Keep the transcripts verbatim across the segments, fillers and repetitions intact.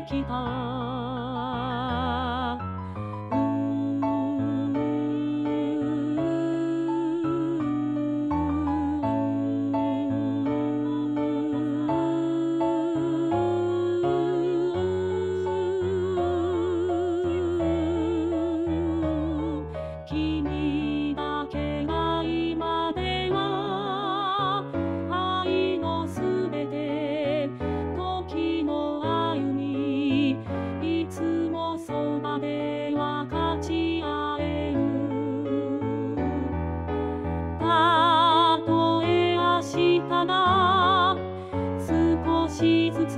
きた。君だけが今では愛のすべて、時の歩み、いつもそばで分かち合える。たとえ明日が少しずつ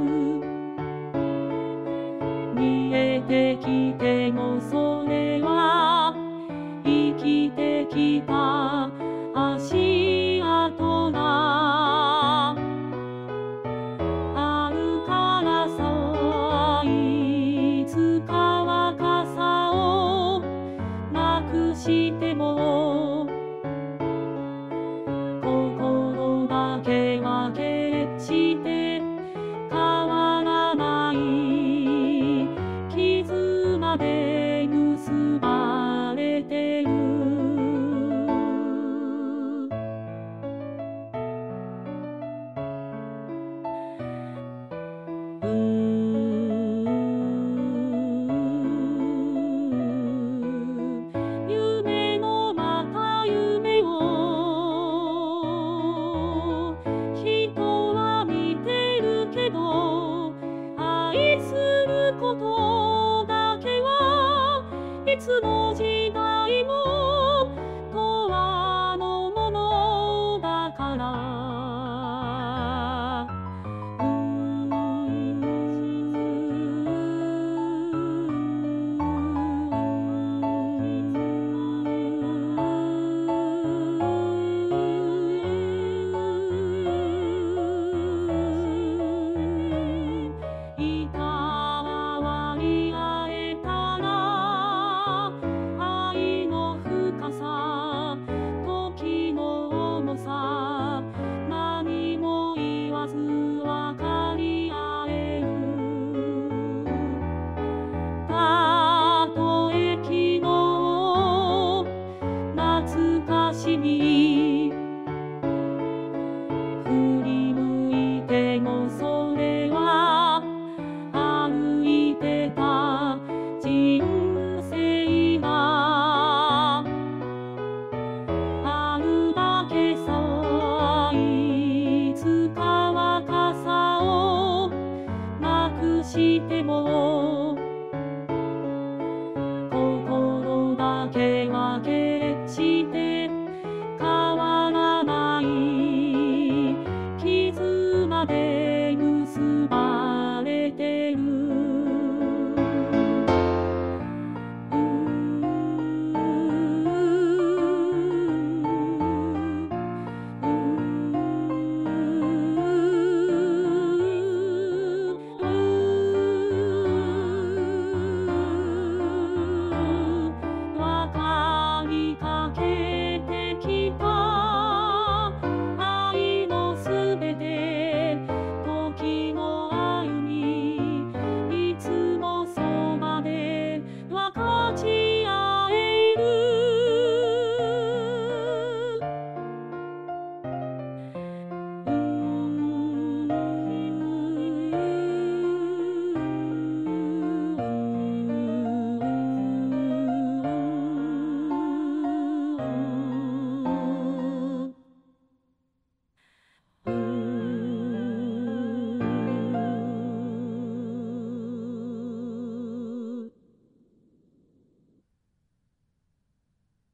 見えてきても、それは生きてきた足跡があるからさ。いつかは傘をなくしても、心だけは決して変わらない。絆で結ばれてる。夢のまた夢を人は見てるけど、愛することだけはいつの時代も永遠のものだから。いたわり合えたら愛の深さ、時の重さ、何も言わず分かり合える。たとえ昨日懐かしみ